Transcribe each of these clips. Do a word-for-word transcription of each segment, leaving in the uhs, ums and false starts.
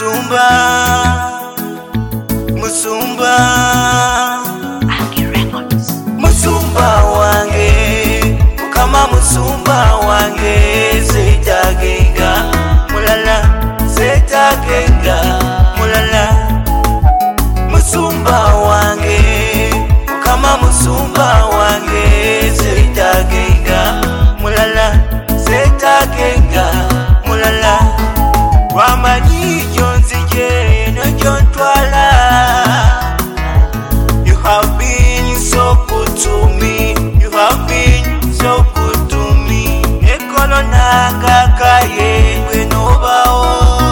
Musumba, Musumba, Musumba wange, kama Musumba wange, sitagenga, mulala, sitagenga, mulala. Musumba wange, kama Musumba wange, sitagenga, mulala, sitagenga, mulala. Wamani jonzije no jontwala. You have been so good to me. You have been so good to me. Ekolona kakaye wenobao.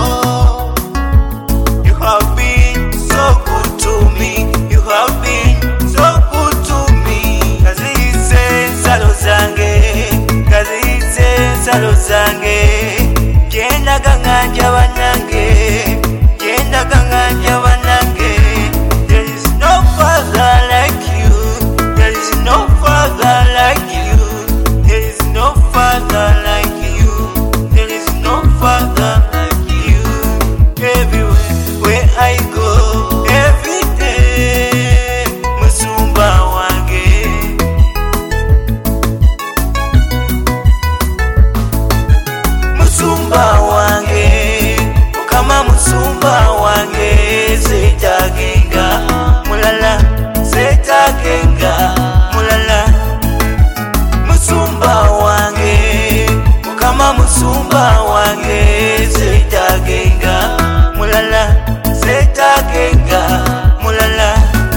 You have been so good to me. You have been so good to me. Kazize salo zange, kazize salo zange. Jenda ganganja wanange, jenda ganganja wanange. There is no father like you. There is no father like you. There is no father like you. There is no father like you. Everywhere where I go, every day, Musumba wange. Musumba wange, kama Musumba wange, sitagenga, mulala, sitagenga, mulala. Musumba wange, kama Musumba wange, sitagenga, mulala, sitagenga, mulala.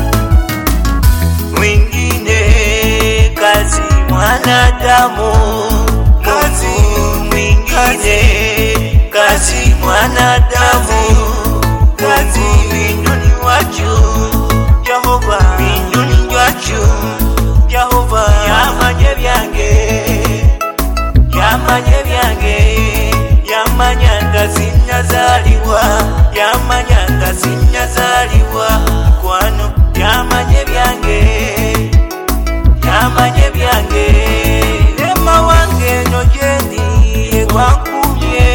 Mwingine kazi mwanadamu, kazi mwingine kazi mwanadamu, kazi mbinguni wachu Jehova, mbinguni wachu Jehova. Yamanye byange, yamanye byange, yamanyanga sinyazaliwa, yamanyanga sinyazaliwa kwano. Yamanye byange, yamanye byange. Ema wange no jendi yegwakumye,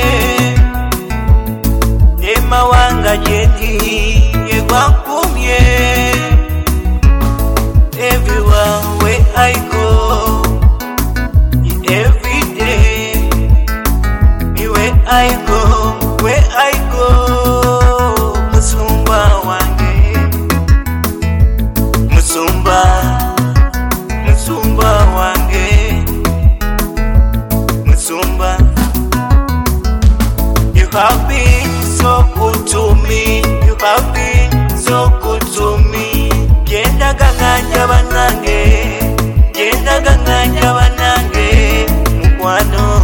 ema wanga jendi yegwakumye. Everywhere where I go, every day, where I go, where I go, Musumba wange, Musumba, Musumba wange, Musumba. You have been so good to me. You have been so good to me. Jenda ganganja banange, jenda ganganja banange, mukwano.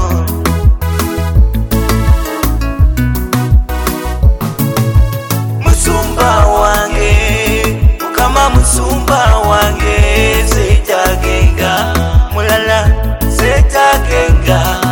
Musumba wange, kama Musumba wange, sitagenga, mulala, sitagenga.